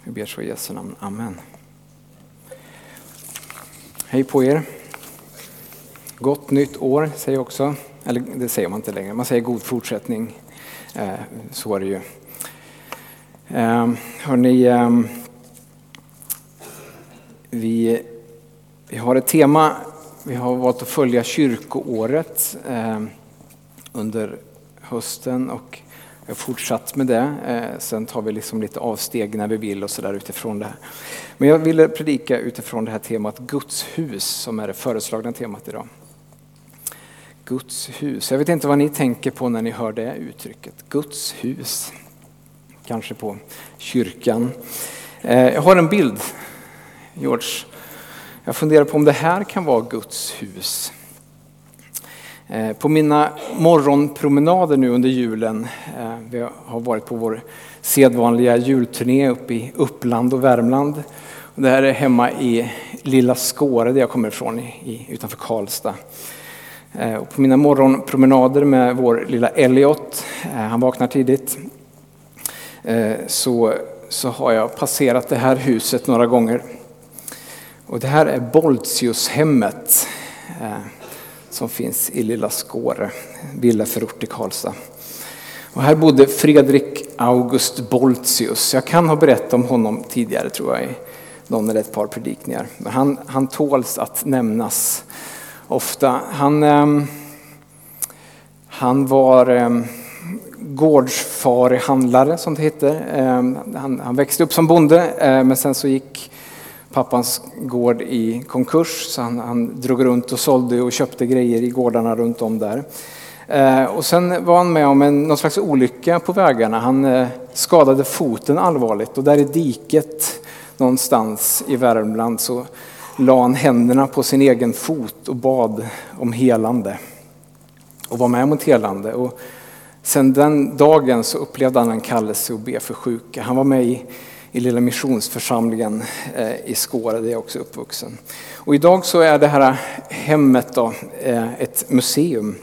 Vi ber så i Jesu namn. Amen. Hej på er. Gott nytt år säger jag också. Eller det säger man inte längre. Man säger god fortsättning. Så är det ju. Hörrni, vi har ett tema. Vi har valt att följa kyrkoåret under hösten och jag har fortsatt med det. Sen tar vi liksom lite avsteg när vi vill och så där utifrån det här. Men jag ville predika utifrån det här temat Guds hus som är det föreslagna temat idag. Guds hus. Jag vet inte vad ni tänker på när ni hör det uttrycket. Guds hus. Kanske på kyrkan. Jag har en bild, George. Jag funderar på om det här kan vara Guds hus. På mina morgonpromenader nu under julen, vi har varit på vår sedvanliga julturné uppe i Uppland och Värmland. Det här är hemma i Lilla Skåre där jag kommer ifrån utanför Karlstad. Och på mina morgonpromenader med vår lilla Elliot, han vaknar tidigt, så har jag passerat det här huset några gånger. Och det här är Boltiushemmet som finns i Lilla Skåre, villaförort i Karlstad. Och här bodde Fredrik August Boltius. Jag kan ha berättat om honom tidigare tror jag i någon eller ett par predikningar. Men han tåls att nämnas ofta. Han var gårdsfarihandlare som det heter. Han växte upp som bonde men sen så gick pappans gård i konkurs så han drog runt och sålde och köpte grejer i gårdarna runt om där. Och sen var han med om någon slags olycka på vägarna. Han skadade foten allvarligt och där i diket någonstans i Värmland så la han händerna på sin egen fot och bad om helande. Och var med om ett helande. Och sen den dagen så upplevde han en kallelse att be för sjuka. Han var med i lilla missionsförsamlingen i Skåre där jag också är uppvuxen. Och idag så är det här hemmet då, ett museum.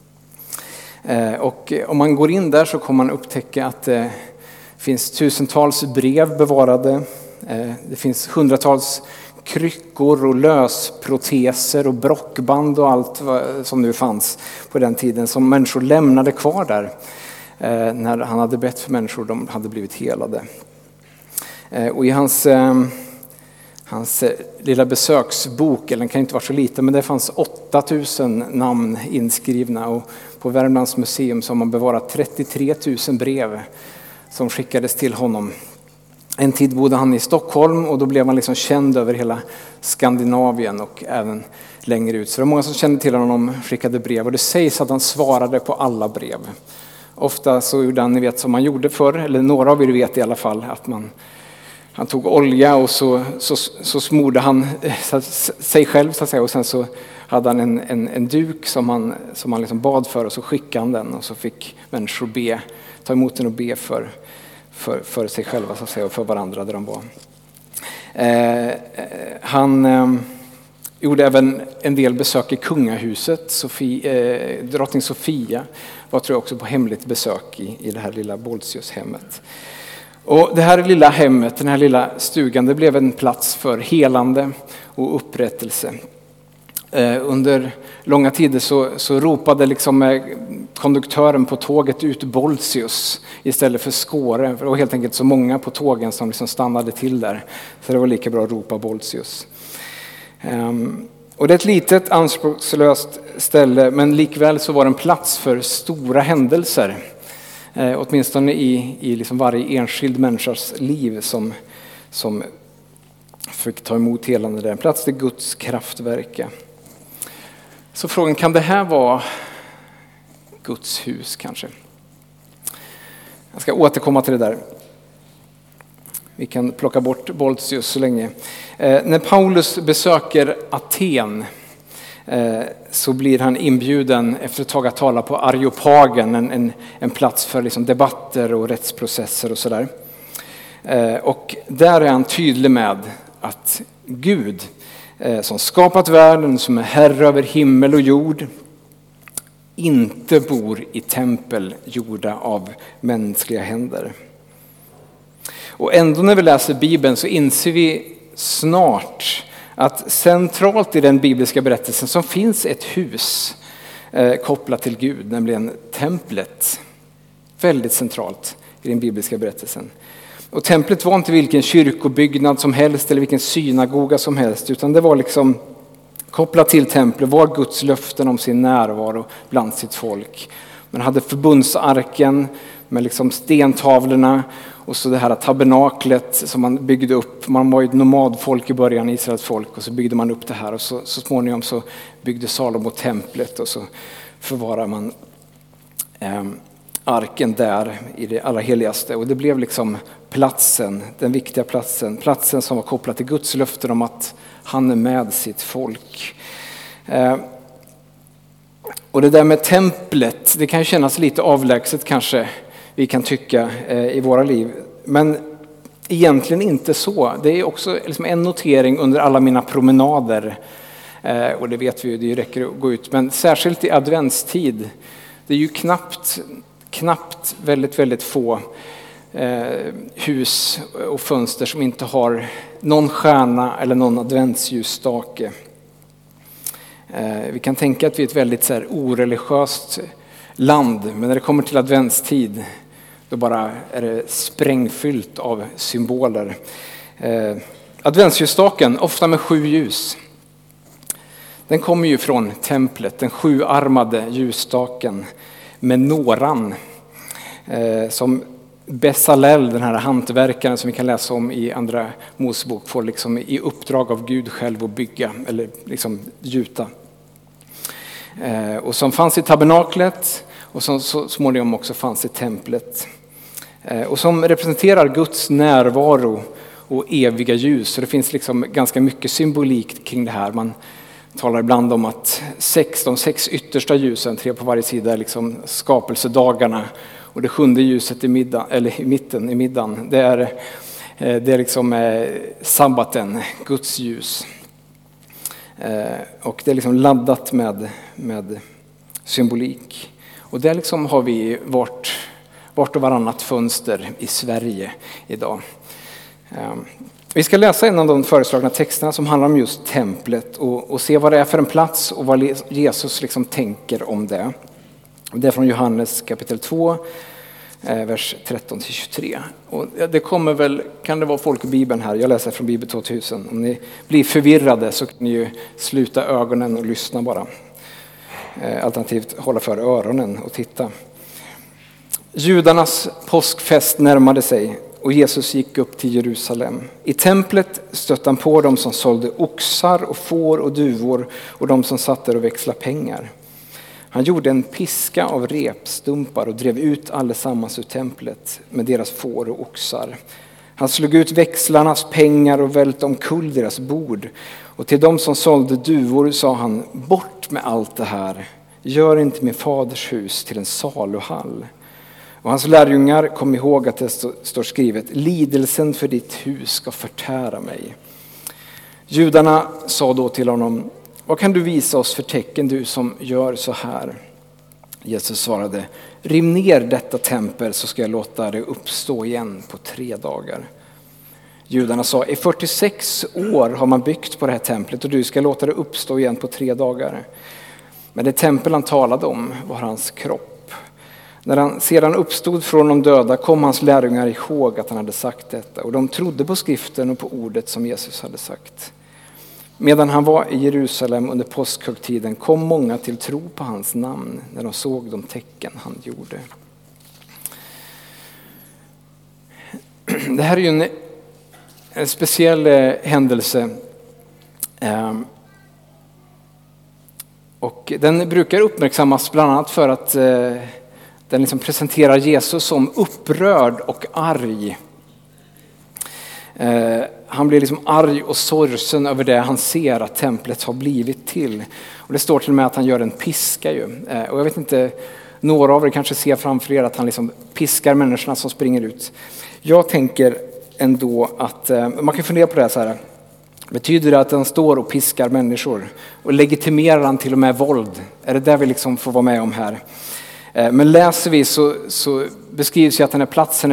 Och om man går in där så kommer man upptäcka att det finns tusentals brev bevarade. Det finns hundratals kryckor och lösproteser och brockband och allt som nu fanns på den tiden som människor lämnade kvar där. När han hade bett för människor, de hade blivit helade. Och i hans lilla besöksbok, eller den kan inte vara så liten, men det fanns 8000 namn inskrivna och på Värmlands museum så har man bevarat 33 000 brev som skickades till honom. En tid bodde han i Stockholm och då blev han liksom känd över hela Skandinavien och även längre ut. Så det var många som kände till honom skickade brev och det sägs att han svarade på alla brev. Ofta så gjorde han, ni vet som man gjorde förr, eller några av er vet i alla fall, att han tog olja och så smorde han sig själv så att säga och sen så hade han en duk som han liksom bad för och så skickade han den och så fick människor ta emot den och be för sig själva så att säga och för varandra där de var. Han gjorde även en del besök i kungahuset. Drottning Sofia var tror jag också på hemligt besök i det här lilla Boltiushemmet. Och det här lilla hemmet, den här lilla stugan, det blev en plats för helande och upprättelse. Under långa tider så ropade liksom konduktören på tåget ut Boltius istället för Skåre. För det var helt enkelt så många på tågen som liksom stannade till där. Så det var lika bra att ropa Boltius. Och det är ett litet anspråkslöst ställe men likväl så var det en plats för stora händelser. Åtminstone i liksom varje enskild människas liv som fick ta emot helande där. En plats där Guds kraft verkar. Så frågan, kan det här vara Guds hus kanske? Jag ska återkomma till det där. Vi kan plocka bort Boltius så länge. När Paulus besöker Aten så blir han inbjuden efter ett tag att tala på Areopagen, en plats för liksom debatter och rättsprocesser och sådär. Och där är han tydlig med att Gud som skapat världen, som är herre över himmel och jord, inte bor i tempel gjorda av mänskliga händer. Och ändå när vi läser Bibeln så inser vi snart att centralt i den bibliska berättelsen så finns ett hus kopplat till Gud, nämligen templet. Väldigt centralt i den bibliska berättelsen. Och templet var inte vilken kyrkobyggnad som helst eller vilken synagoga som helst, utan det var liksom kopplat till templet var Guds löften om sin närvaro bland sitt folk. Man hade förbundsarken med liksom stentavlorna och så det här tabernaklet som man byggde upp. Man var ju ett nomadfolk i början, Israels folk, och så byggde man upp det här och så småningom så byggde Salomo templet och så förvarar man arken där i det allra heligaste. Och det blev liksom platsen, den viktiga platsen som var kopplad till Guds löften om att han är med sitt folk. Och det där med templet, det kan ju kännas lite avlägset kanske, vi kan tycka i våra liv. Men egentligen inte så. Det är också liksom en notering under alla mina promenader. Och det vet vi ju, det räcker att gå ut. Men särskilt i adventstid, det är ju knappt väldigt få hus och fönster som inte har någon stjärna eller någon adventsljusstake. Vi kan tänka att vi är ett väldigt så här oreligiöst land, men när det kommer till adventstid då bara är det sprängfyllt av symboler. Adventsljusstaken, ofta med 7 ljus, den kommer ju från templet, den 7-armade ljusstaken med nåran som Besalel, den här hantverkaren som vi kan läsa om i andra Mosebok, får liksom i uppdrag av Gud själv att bygga eller liksom gjuta. Och som fanns i tabernaklet och som så småningom också fanns i templet. Och som representerar Guds närvaro och eviga ljus. Så det finns liksom ganska mycket symbolik kring det här. Man talar ibland om att de 6 yttersta ljusen, 3 på varje sida, är liksom skapelsedagarna. Och det 7:e ljuset i mitten i middagen, det är liksom sabbaten, Guds ljus. Och det är liksom laddat med symbolik. Och där liksom har vi vart och varannat fönster i Sverige idag. Vi ska läsa en av de föreslagna texterna som handlar om just templet och se vad det är för en plats och vad Jesus liksom tänker om det. Det är från Johannes kapitel 2, vers 13-23. Och det kommer väl, kan det vara folk i Bibeln här? Jag läser från Bibel 2000. Om ni blir förvirrade så kan ni ju sluta ögonen och lyssna bara. Alternativt hålla för öronen och titta. Judarnas påskfest närmade sig och Jesus gick upp till Jerusalem. I templet stötte han på dem som sålde oxar och får och duvor och de som satt där och växlade pengar. Han gjorde en piska av repstumpar och drev ut allesammans ur templet med deras får och oxar. Han slog ut växlarnas pengar och välte omkull deras bord. Och till dem som sålde duvor sa han: bort med allt det här. Gör inte min faders hus till en saluhall. Och hans lärjungar kom ihåg att det står skrivet: lidelsen för ditt hus ska förtära mig. Judarna sa då till honom: vad kan du visa oss för tecken, du som gör så här? Jesus svarade: riv ner detta tempel så ska jag låta det uppstå igen på 3 dagar. Judarna sa: i 46 år har man byggt på det här templet och du ska låta det uppstå igen på 3 dagar. Men det tempel han talade om var hans kropp. När han sedan uppstod från de döda kom hans lärjungar ihåg att han hade sagt detta. Och de trodde på skriften och på ordet som Jesus hade sagt. Medan han var i Jerusalem under påskhögtiden kom många till tro på hans namn när de såg de tecken han gjorde. Det här är ju en speciell händelse. Och den brukar uppmärksammas bland annat för att den liksom presenterar Jesus som upprörd och arg. Han blir liksom arg och sorgsen över det han ser att templet har blivit till. Och det står till och med att han gör en piska ju. Och jag vet inte, några av er kanske ser framför er att han liksom piskar människorna som springer ut. Jag tänker ändå att man kan fundera på det här så här. Betyder det att han står och piskar människor? Och legitimerar han till och med våld? Är det där vi liksom får vara med om här? Men läser vi så beskrivs ju att den här platsen är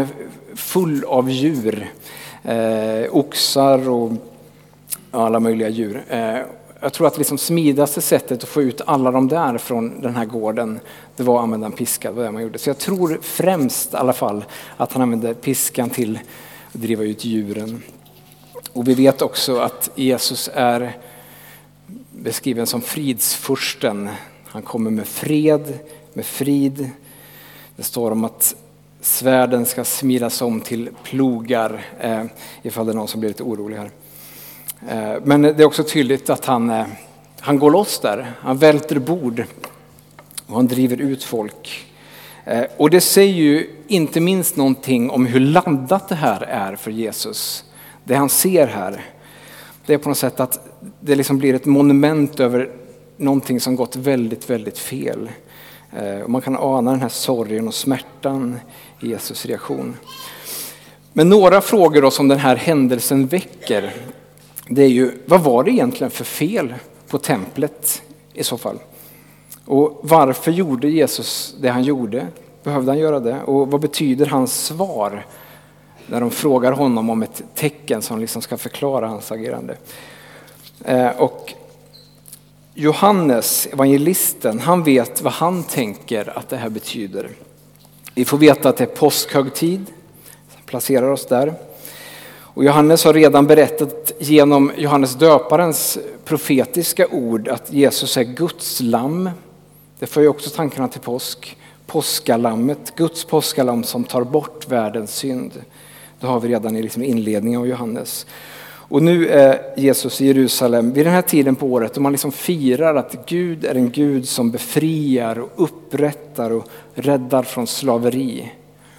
full av djur. Oxar och alla möjliga djur. Jag tror att liksom smidaste sättet att få ut alla de där från den här gården, det var att använda en piska. Det var det man gjorde. Så jag tror främst i alla fall att han använde piskan till att driva ut djuren. Och vi vet också att Jesus är beskriven som fridsfursten. Han kommer med fred, med frid. Det står om att svärden ska smidas om till plogar, ifall det är någon som blir lite orolig här. Men det är också tydligt att han går loss där. Han välter bord och han driver ut folk. Och det säger ju inte minst någonting om hur laddat det här är för Jesus. Det han ser här, det är på något sätt att det liksom blir ett monument över någonting som gått väldigt, väldigt fel. Och man kan ana den här sorgen och smärtan i Jesus reaktion. Men några frågor då som den här händelsen väcker, det är ju, vad var det egentligen för fel på templet i så fall? Och varför gjorde Jesus det han gjorde? Behövde han göra det? Och vad betyder hans svar när de frågar honom om ett tecken som liksom ska förklara hans agerande? Och Johannes, evangelisten, han vet vad han tänker att det här betyder. Vi får veta att det är påskhögtid, placerar oss där. Och Johannes har redan berättat genom Johannes döparens profetiska ord att Jesus är Guds lamm. Det får ju också tankarna till påsk. Påskalammet, Guds påskalamm som tar bort världens synd. Det har vi redan i liksom inledningen av Johannes. Och nu är Jesus i Jerusalem vid den här tiden på året och man liksom firar att Gud är en Gud som befriar och upprättar och räddar från slaveri.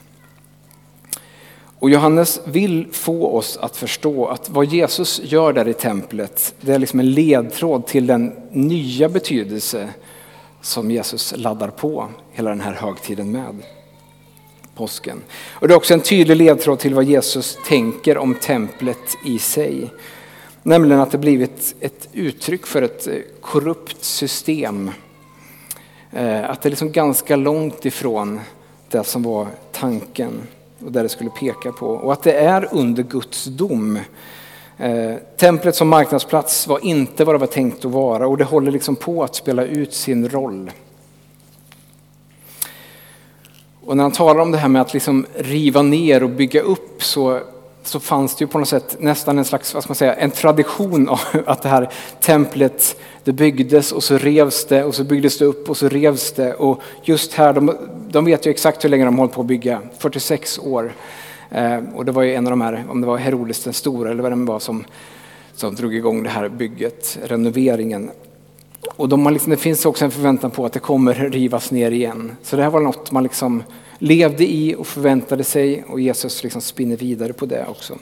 Och Johannes vill få oss att förstå att vad Jesus gör där i templet, det är liksom en ledtråd till den nya betydelse som Jesus laddar på hela den här högtiden med. Påsken. Och det är också en tydlig ledtråd till vad Jesus tänker om templet i sig. Nämligen att det blivit ett uttryck för ett korrupt system. Att det är liksom ganska långt ifrån det som var tanken och där det skulle peka på. Och att det är under Guds dom. Templet som marknadsplats var inte vad det var tänkt att vara och det håller liksom på att spela ut sin roll. Och när han talar om det här med att liksom riva ner och bygga upp så fanns det ju på något sätt nästan en slags, vad ska man säga, en tradition av att det här templet, det byggdes och så revs det och så byggdes det upp och så revs det. Och just här, de vet ju exakt hur länge de hållit på att bygga, 46 år. Och det var ju en av de här, om det var Herodes den stora eller vad det var som drog igång det här bygget, renoveringen. Och det finns också en förväntan på att det kommer rivas ner igen. Så det här var något man liksom levde i och förväntade sig och Jesus liksom spinner vidare på det också.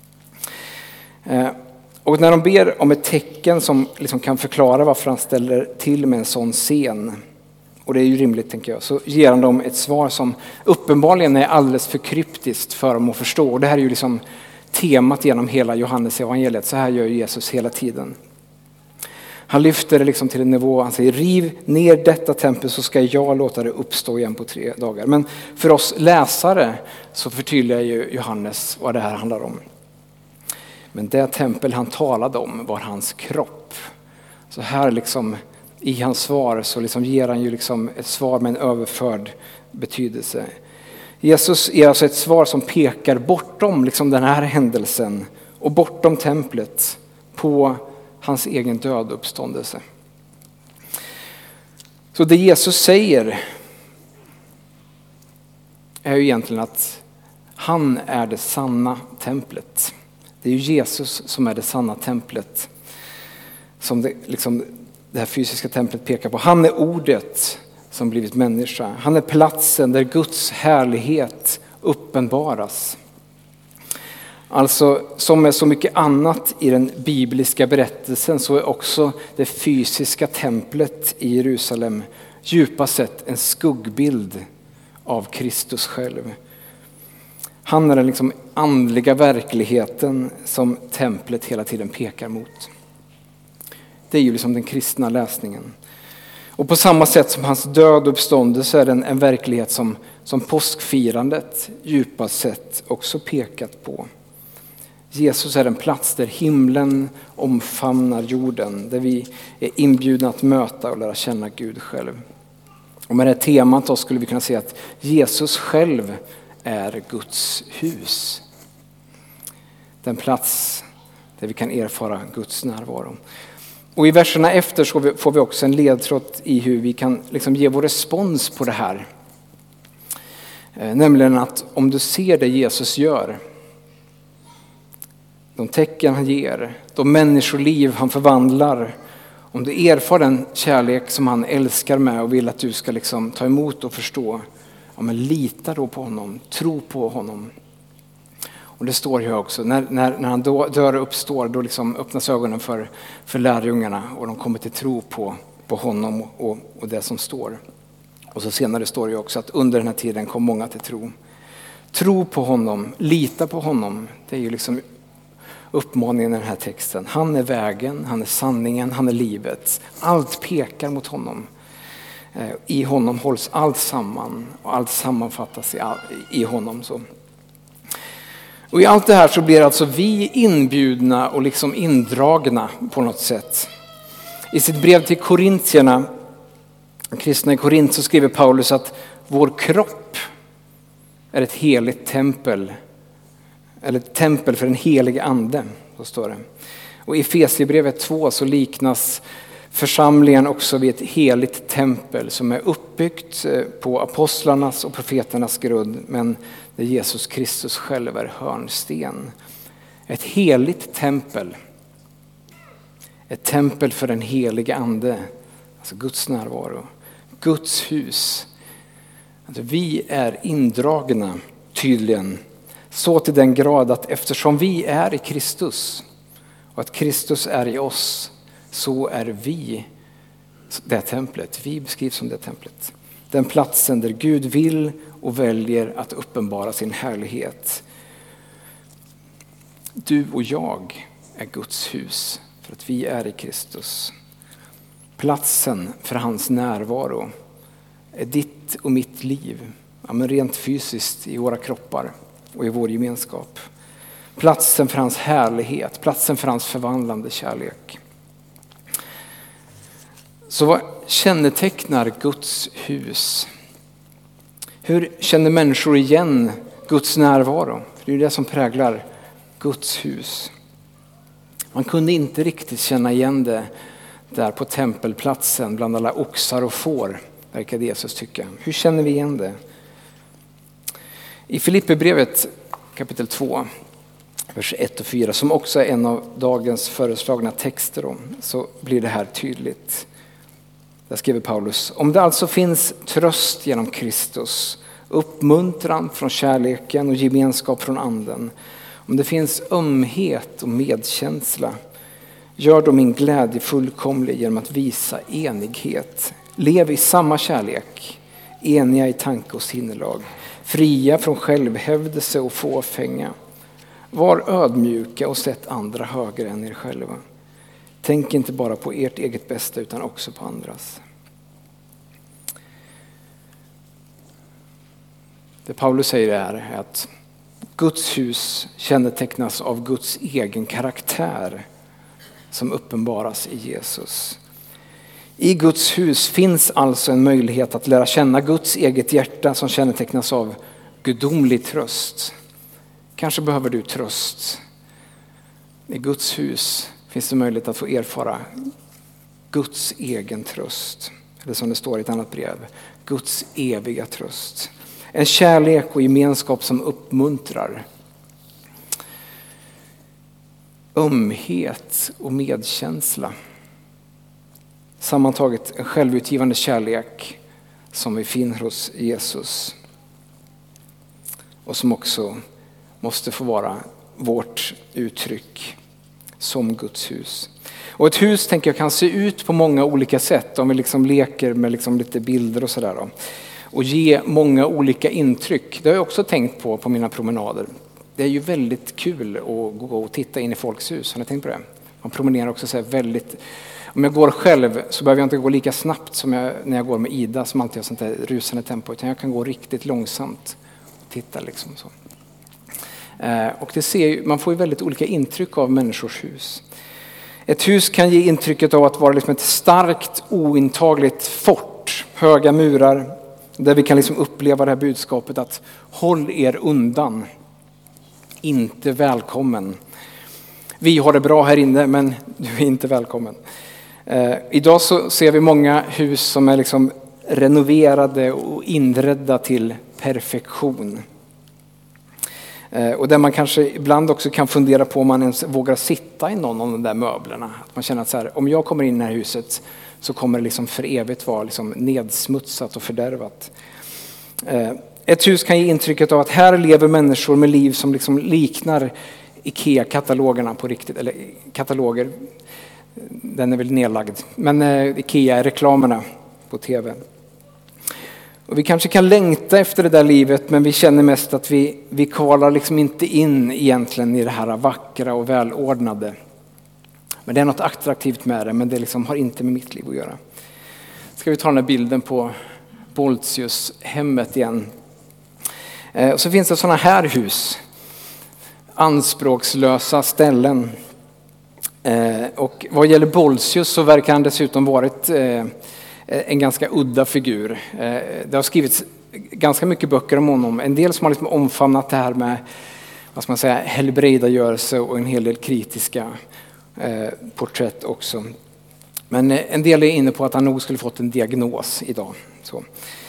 Och när de ber om ett tecken som liksom kan förklara varför han ställer till med en sån scen, och det är ju rimligt tänker jag, så ger han dem ett svar som uppenbarligen är alldeles för kryptiskt för dem att förstå. Och det här är ju liksom temat genom hela Johannes evangeliet, så här gör Jesus hela tiden. Han lyfter det liksom till en nivå, han säger riv ner detta tempel så ska jag låta det uppstå igen på 3 dagar. Men för oss läsare så förtydligar ju Johannes vad det här handlar om. Men det tempel han talade om var hans kropp. Så här liksom i hans svar så liksom ger han ju liksom ett svar med en överförd betydelse. Jesus ger alltså ett svar som pekar bortom liksom den här händelsen och bortom templet på hans egen död uppståndelse. Så det Jesus säger är ju egentligen att han är det sanna templet. Det är ju Jesus som är det sanna templet. Som det här fysiska templet pekar på. Han är ordet som blivit människa. Han är platsen där Guds härlighet uppenbaras. Alltså som med så mycket annat i den bibliska berättelsen så är också det fysiska templet i Jerusalem djupast sett en skuggbild av Kristus själv. Han är den liksom andliga verkligheten som templet hela tiden pekar mot. Det är ju liksom den kristna läsningen. Och på samma sätt som hans död och uppståndelse är den en verklighet som som påskfirandet djupast sett också pekat på. Jesus är en plats där himlen omfamnar jorden, där vi är inbjudna att möta och lära känna Gud själv. Och med det temat då skulle vi kunna säga att Jesus själv är Guds hus. Den plats där vi kan erfara Guds närvaro. Och i verserna efter så får vi också en ledtråd i hur vi kan liksom ge vår respons på det här. Nämligen att om du ser det Jesus gör, de tecken han ger, de människoliv han förvandlar, om du erfar den kärlek som han älskar med och vill att du ska liksom ta emot och förstå, ja, men lita då på honom, tro på honom. Och det står ju också, när han dör och uppstår, då liksom öppnas ögonen för lärjungarna och de kommer till tro på honom och det som står. Och så senare står det ju också att under den här tiden kom många till tro. Tro på honom, lita på honom, det är ju liksom uppmaningen i den här texten. Han är vägen, han är sanningen, han är livet. Allt pekar mot honom. I honom hålls allt samman och allt sammanfattas i honom. Så. Och i allt det här så blir alltså vi inbjudna och liksom indragna på något sätt. I sitt brev till korintierna, kristna i Korint, så skriver Paulus att vår kropp är ett heligt tempel. Eller ett tempel för den helige ande, så står det. Och i Efesierbrevet 2 så liknas församlingen också vid ett heligt tempel som är uppbyggt på apostlarnas och profeternas grund, men där Jesus Kristus själv är hörnsten. Ett heligt tempel. Ett tempel för den helige ande, alltså Guds närvaro. Guds hus. Alltså vi är indragna tydligen så till den grad att eftersom vi är i Kristus och att Kristus är i oss, så är vi det templet. Vi beskrivs som det templet. Den platsen där Gud vill och väljer att uppenbara sin härlighet. Du och jag är Guds hus för att vi är i Kristus. Platsen för hans närvaro är ditt och mitt liv. Ja, men rent fysiskt i våra kroppar och i vår gemenskap. Platsen för hans härlighet, platsen för hans förvandlande kärlek. Så vad kännetecknar Guds hus? Hur känner människor igen Guds närvaro? För det är det som präglar Guds hus. Man kunde inte riktigt känna igen det där på tempelplatsen bland alla oxar och får, verkade Jesus tycka. Hur känner vi igen det? I Filipperbrevet kapitel 2, vers 1 och 4, som också är en av dagens föreslagna texter om, så blir det här tydligt. Där skriver Paulus: om det alltså finns tröst genom Kristus, uppmuntran från kärleken och gemenskap från anden, om det finns ömhet och medkänsla, gör då min glädje fullkomlig genom att visa enighet. Lev i samma kärlek, eniga i tanke och sinnelag, fria från självhävdelse och fåfänga. Var ödmjuka och sätt andra högre än er själva. Tänk inte bara på ert eget bästa utan också på andras. Det Paulus säger är att Guds hus kännetecknas av Guds egen karaktär som uppenbaras i Jesus. I Guds hus finns alltså en möjlighet att lära känna Guds eget hjärta som kännetecknas av gudomlig tröst. Kanske behöver du tröst. I Guds hus finns det möjlighet att få erfara Guds egen tröst. Eller som det står i ett annat brev, Guds eviga tröst. En kärlek och gemenskap som uppmuntrar. Ömhet och medkänsla. Sammantaget en självutgivande kärlek som vi finner hos Jesus. Och som också måste få vara vårt uttryck som Guds hus. Och ett hus tänker jag kan se ut på många olika sätt. Om vi liksom leker med liksom lite bilder och sådär då. Och ge många olika intryck. Det har jag också tänkt på mina promenader. Det är ju väldigt kul att gå och titta in i folks hus. Har ni tänkt på det? Man promenerar också så här väldigt... Om jag går själv så behöver jag inte gå lika snabbt som när jag går med Ida som alltid har sånt där rusande tempo. Utan jag kan gå riktigt långsamt och titta liksom så. Och man får ju väldigt olika intryck av människors hus. Ett hus kan ge intrycket av att vara liksom ett starkt, ointagligt fort. Höga murar där vi kan liksom uppleva det här budskapet att håll er undan. Inte välkommen. Vi har det bra här inne men du är inte välkommen. Idag så ser vi många hus som är liksom renoverade och inredda till perfektion. Och där man kanske ibland också kan fundera på om man ens vågar sitta i någon av de där möblerna. Att man känner att så här, om jag kommer in i det här huset så kommer det liksom för evigt vara liksom nedsmutsat och fördärvat. Ett hus kan ge intrycket av att här lever människor med liv som liksom liknar IKEA-katalogerna på riktigt. Eller kataloger, den är väl nedlagd. Men IKEA-reklamerna på tv. Och vi kanske kan längta efter det där livet, men vi känner mest att vi kvalar liksom inte in egentligen i det här vackra och välordnade. Men det är något attraktivt med det, men det liksom har inte med mitt liv att göra. Ska vi ta den här bilden på Boltius-hemmet igen. Och så finns det sådana här hus. Anspråkslösa ställen. Och vad gäller Boltius så verkar han dessutom varit en ganska udda figur. Det har skrivits ganska mycket böcker om honom. En del som har liksom omfamnat det här med vad ska man säga, helbrägdagörelse och en hel del kritiska porträtt också. Men en del är inne på att han nog skulle fått en diagnos idag. Så.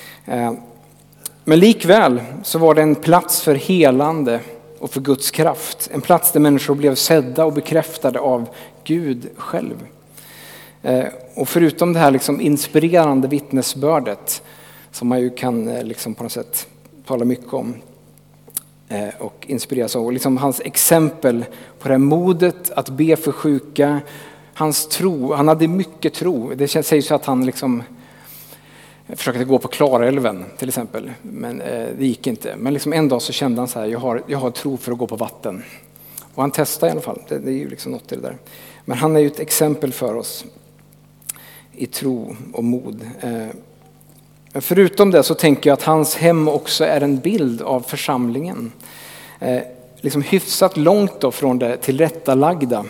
Men likväl så var det en plats för helande och för Guds kraft. En plats där människor blev sedda och bekräftade av Gud själv. Och förutom det här liksom inspirerande vittnesbördet som man ju kan liksom på något sätt tala mycket om och inspireras av. Och liksom hans exempel på det här modet att be för sjuka, hans tro, han hade mycket tro. Det sägs så att han liksom försökte gå på Klarälven till exempel, men det gick inte. Men liksom en dag så kände han så här, jag har tro för att gå på vatten. Och han testade i alla fall, det är ju liksom något i det där. Men han är ju ett exempel för oss i tro och mod. Men förutom det så tänker jag att hans hem också är en bild av församlingen. Liksom hyfsat långt då från det tillrättalagda.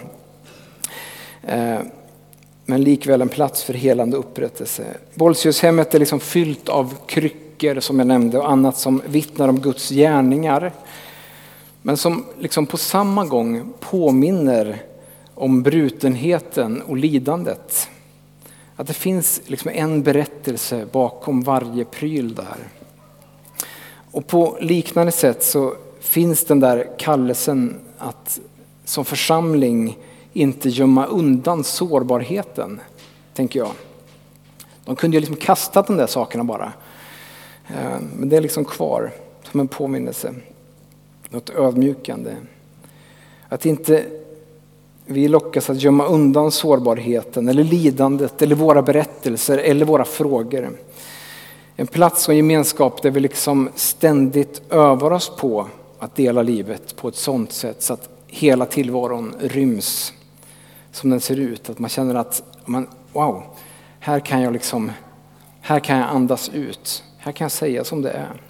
Men likväl en plats för helande upprättelse. Boltiushemmet är liksom fyllt av kryckor som jag nämnde och annat som vittnar om Guds gärningar. Men som liksom på samma gång påminner om brutenheten och lidandet. Att det finns liksom en berättelse bakom varje pryl där. Och på liknande sätt så finns den där kallelsen att som församling inte gömma undan sårbarheten, tänker jag. De kunde ju liksom kasta de där sakerna bara. Men det är liksom kvar som en påminnelse. Något ödmjukande. Att inte vi lockas att gömma undan sårbarheten eller lidandet eller våra berättelser eller våra frågor. En plats och gemenskap där vi liksom ständigt övar oss på att dela livet på ett sådant sätt så att hela tillvaron ryms som den ser ut. Att man känner att wow, här kan jag andas ut. Här kan jag säga som det är.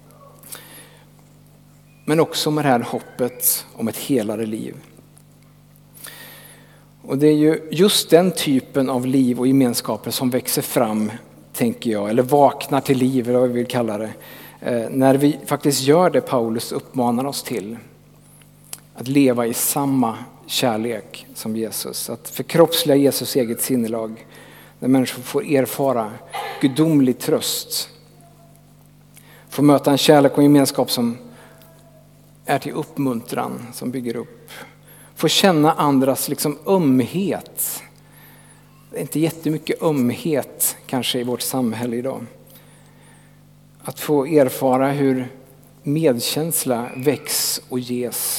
Men också med det här hoppet om ett helare liv. Och det är ju just den typen av liv och gemenskaper som växer fram, tänker jag, eller vaknar till liv, eller vad vi vill kalla det, när vi faktiskt gör det Paulus uppmanar oss till. Att leva i samma kärlek som Jesus. Att förkroppsliga Jesus eget sinnelag. När människor får erfara gudomlig tröst. Får möta en kärlek och gemenskap som är till uppmuntran, som bygger upp. Får känna andras liksom ömhet. Det är inte jättemycket ömhet kanske i vårt samhälle idag. Att få erfara hur medkänsla väcks och ges.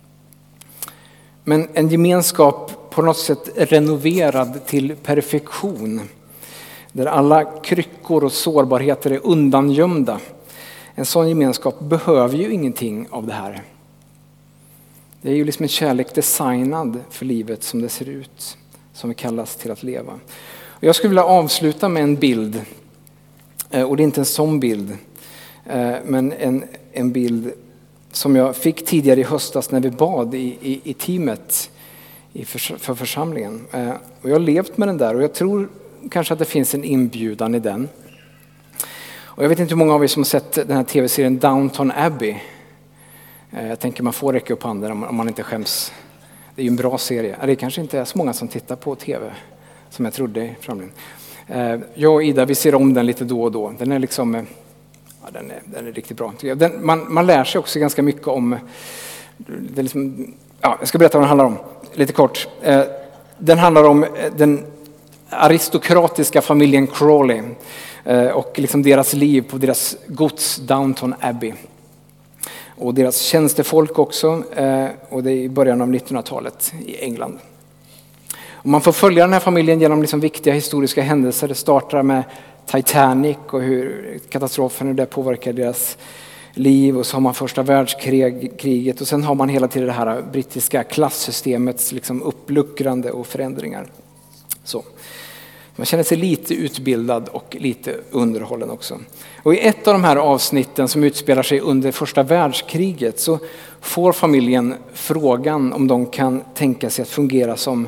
Men en gemenskap på något sätt renoverad till perfektion. Där alla kryckor och sårbarheter är undangömda. En sån gemenskap behöver ju ingenting av det här. Det är ju liksom en kärlek designad för livet som det ser ut, som vi kallas till att leva. Och jag skulle vilja avsluta med en bild, och det är inte en sån bild, men en bild som jag fick tidigare i höstas när vi bad i teamet för församlingen. Och jag har levt med den där, och jag tror kanske att det finns en inbjudan i den. Och jag vet inte hur många av er som har sett den här tv-serien Downton Abbey. Jag tänker man får räcka upp handen om man inte skäms. Det är ju en bra serie. Det kanske inte är så många som tittar på tv som jag trodde i framtiden. Jag och Ida, vi ser om den lite då och då. Den är liksom, ja, den är riktigt bra. Man lär sig också ganska mycket om, det är liksom, ja, jag ska berätta vad den handlar om, lite kort. Den handlar om den aristokratiska familjen Crawley och liksom deras liv på deras gods Downton Abbey. Och deras tjänstefolk också, och det är i början av 1900-talet i England. Och man får följa den här familjen genom liksom viktiga historiska händelser. Det startar med Titanic och hur katastrofen där påverkar deras liv. Och så har man första världskriget, och sen har man hela tiden det här brittiska klassystemets liksom uppluckrande och förändringar. Så. Man känner sig lite utbildad och lite underhållen också. Och i ett av de här avsnitten som utspelar sig under första världskriget så får familjen frågan om de kan tänka sig att fungera som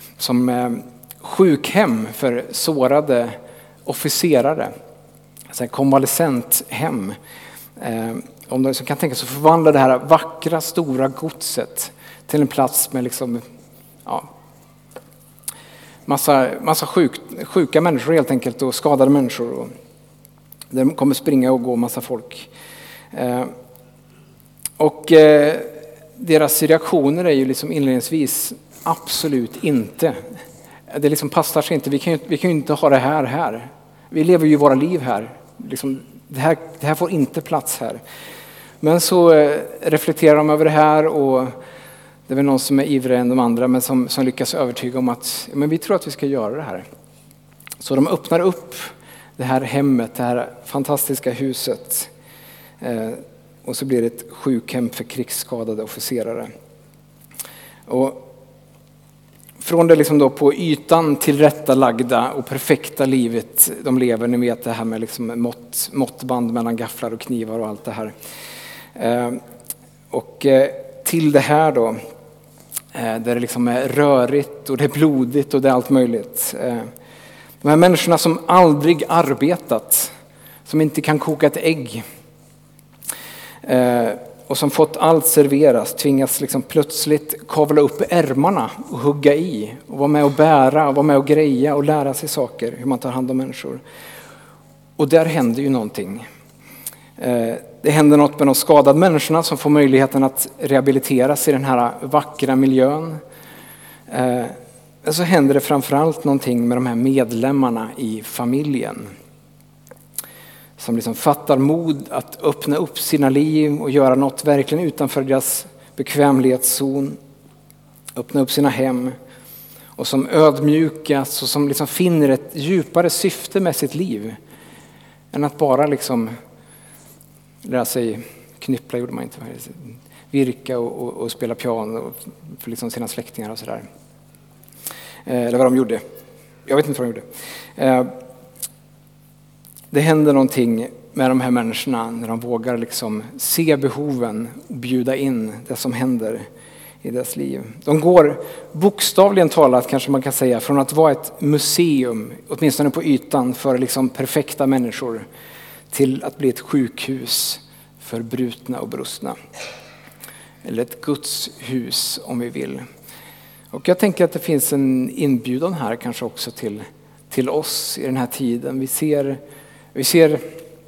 sjukhem för sårade officerare. Alltså en konvalescenthem. Om de kan tänka sig att förvandla det här vackra stora godset till en plats med liksom, ja, massa sjuka människor helt enkelt, och skadade människor. Och där kommer springa och gå massa folk. Deras reaktioner är ju liksom inledningsvis absolut inte. Det liksom passar sig inte. Vi kan ju inte ha det här. Vi lever ju våra liv här. Liksom, det här får inte plats här. Men så reflekterar de över det här, och det är väl någon som är ivrigare än de andra, men som lyckas övertyga om att men vi tror att vi ska göra det här. Så de öppnar upp det här hemmet, det här fantastiska huset. Och så blir det ett sjukhem för krigsskadade officerare. Och från det liksom då på ytan tillrättalagda och perfekta livet de lever, ni vet det här med liksom måttband mellan gafflar och knivar och allt det här. Och till det här då, där det liksom är rörigt och det är blodigt och det är allt möjligt. De här människorna som aldrig arbetat, som inte kan koka ett ägg, och som fått allt serveras, tvingas liksom plötsligt kavla upp ärmarna och hugga i och vara med och bära och vara med och greja och lära sig saker, hur man tar hand om människor. Och där händer ju någonting. Det händer något med de skadade människorna som får möjligheten att rehabiliteras i den här vackra miljön. Så händer det framförallt någonting med de här medlemmarna i familjen. Som liksom fattar mod att öppna upp sina liv och göra något verkligen utanför deras bekvämlighetszon. Öppna upp sina hem. Och som ödmjukas och som liksom finner ett djupare syfte med sitt liv. Än att bara liksom lära sig knyppla, gjorde man inte. Virka och spela piano för liksom sina släktingar och sådär. Eller vad de gjorde. Jag vet inte vad de gjorde. Det händer någonting med de här människorna när de vågar liksom se behoven och bjuda in det som händer i deras liv. De går bokstavligen talat, kanske man kan säga, från att vara ett museum, åtminstone på ytan, för liksom perfekta människor, till att bli ett sjukhus för brutna och brustna. Eller ett Guds hus om vi vill. Och jag tänker att det finns en inbjudan här kanske också till oss i den här tiden. Vi ser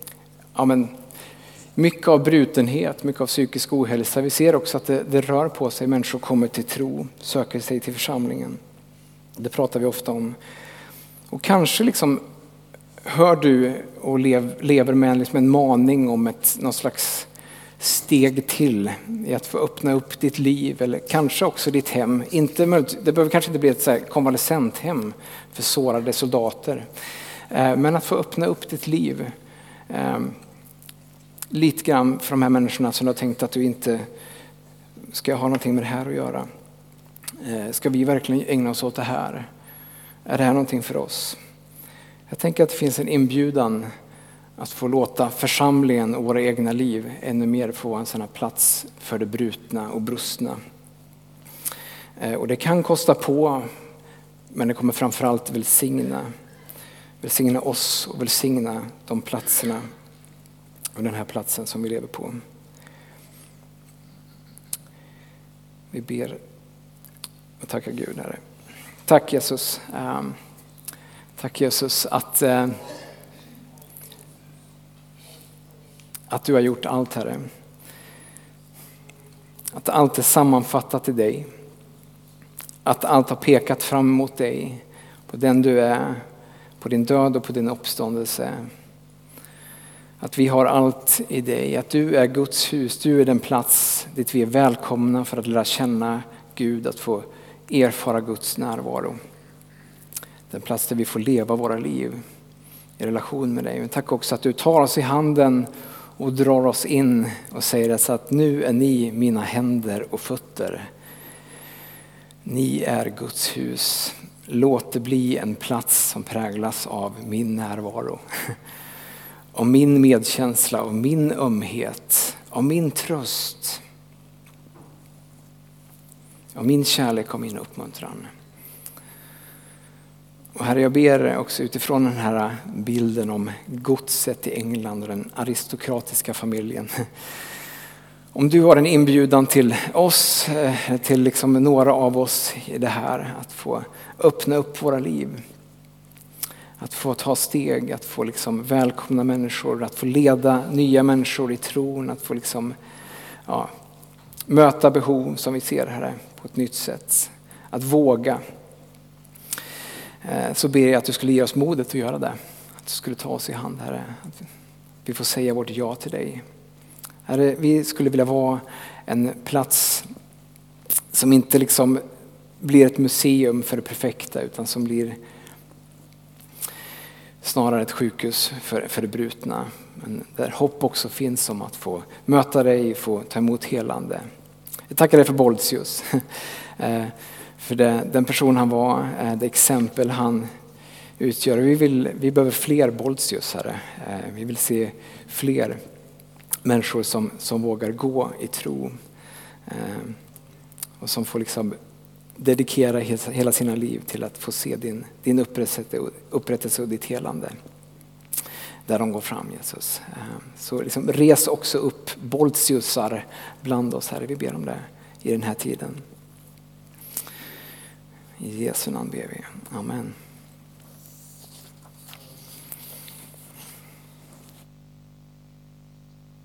mycket av brutenhet, mycket av psykisk ohälsa. Vi ser också att det rör på sig. Människor kommer till tro, söker sig till församlingen. Det pratar vi ofta om. Och kanske liksom hör du och lever med en maning om någon slags steg till i att få öppna upp ditt liv, eller kanske också ditt hem. Det behöver kanske inte bli ett så här konvalescenthem för sårade soldater. Men att få öppna upp ditt liv lite grann för de här människorna som du har tänkt att du inte ska jag ha någonting med det här att göra? Ska vi verkligen ägna oss åt det här? Är det här någonting för oss? Jag tänker att det finns en inbjudan att få låta församlingen och våra egna liv ännu mer få en sån här plats för det brutna och brustna. Och det kan kosta på, men det kommer framförallt välsigna oss och välsigna de platserna och den här platsen som vi lever på. Vi ber och tackar Gud, Herre. Tack Jesus. Tack Jesus att du har gjort allt, Herre. Att allt är sammanfattat i dig. Att allt har pekat fram mot dig, på den du är, på din död och på din uppståndelse. Att vi har allt i dig, att du är Guds hus, du är den plats dit vi är välkomna för att lära känna Gud, att få erfara Guds närvaro. Den plats där vi får leva våra liv i relation med dig. Men tack också att du tar oss i handen och drar oss in och säger så att nu är ni mina händer och fötter. Ni är Guds hus. Låt det bli en plats som präglas av min närvaro. Av min medkänsla, av min ömhet, av min tröst. Av min kärlek och min uppmuntran. Och Herre, jag ber också utifrån den här bilden om godset i England och den aristokratiska familjen. Om du har en inbjudan till oss, till liksom några av oss i det här, att få öppna upp våra liv. Att få ta steg, att få liksom välkomna människor, att få leda nya människor i tron, att få liksom, möta behov som vi ser här på ett nytt sätt. Att våga. Så ber jag att du skulle ge oss modet att göra det. Att du skulle ta oss i hand, Herre. Att vi får säga vårt ja till dig. Herre, vi skulle vilja vara en plats som inte liksom blir ett museum för det perfekta, utan som blir snarare ett sjukhus för det brutna. Men där hopp också finns om att få möta dig, få ta emot helande. Jag tackar dig för Boltius. För den person han var, det exempel han utgör. Vi behöver fler Boltius, Herre. Vi vill se fler människor som vågar gå i tro. Och som får liksom dedikera hela sina liv till att få se din upprättelse och ditt helande. Där de går fram, Jesus. Så liksom res också upp Boltiusar bland oss, Herre. Vi ber om det i den här tiden. I Jesu namn ber vi. Amen.